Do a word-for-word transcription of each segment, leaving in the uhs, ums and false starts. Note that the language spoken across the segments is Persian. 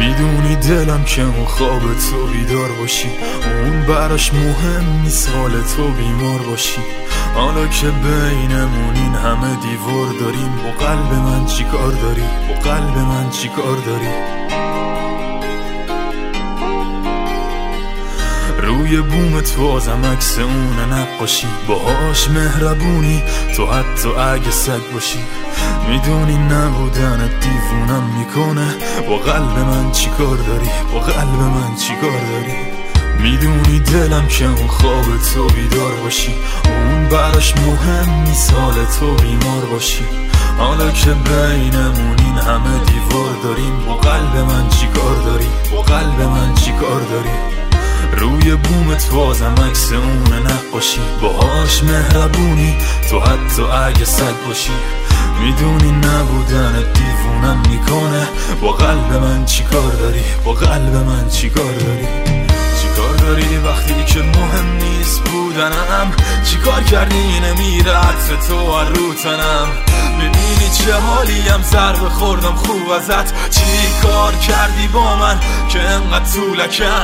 میدونی دلم که اون خواب تو بیدار باشی، اون براش مهم نیست حال تو بیمار باشی. حالا که بینمون این همه دیوار داریم، با قلب من چی کار داری؟ با قلب من چی کار داری؟ روی بومت بازم عکس اون نقاشی، باهاش مهربونی تو حتی اگه سگ باشی. میدونی نبودن دیوونم میکنه، با قلب من چی کار داری؟ با قلب من چی کار داری؟ میدونی دلم که اون خواب تو بیدار باشی، اون براش مهم نیست حال تو بیمار باشی. حالا که بینمون این همه دیوار داریم، با قلب من چی کار داری؟ با قلب من چی کار داری؟ روی بومت بازم عکس اون نقاشی، باهاش مهربونی تو حتی اگه سگ باشی. میدونی نبودن دیوونم میکنه، با قلب من چی کار داری؟ با قلب من چی کار داری؟ چی کار داری وقتی که مهم نیست بودنم؟ چی کار کردی نمیره عطر تو رو تنم؟ میبینی چه حالیم، ضربه خوردم خوب ازت. چی کار کردی با من که انقدر طولکم؟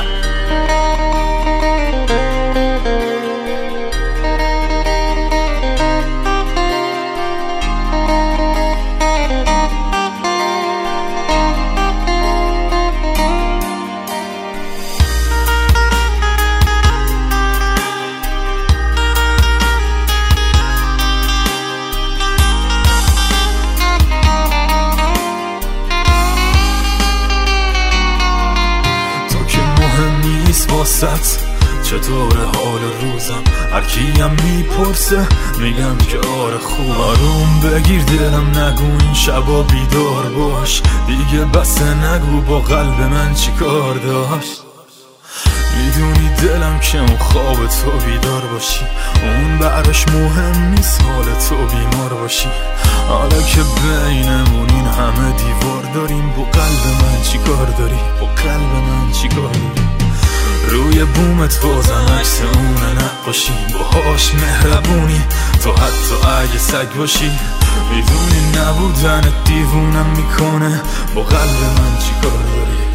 واسط چطور حال روزم؟ هر کیم میپرسه میگم که آره خوب. آروم بگیر دلم، نگو این شبا بیدار باش دیگه، بس نگو با قلب من چی کار داشت. میدونی دلم که اون خواب تو بیدار باشی، اون براش مهم نیست حال تو بیمار باشی. حالا که بینمون این همه دیوار داریم، با قلب من چی کار داری؟ با قلب من چی کار داری؟ روی بومت بازم عکس اون نقاشی، باهاش مهربونی تو حتی اگه سگ باشی. میدونی نبودن دیوونم میکنه، با قلب من چی کار داری؟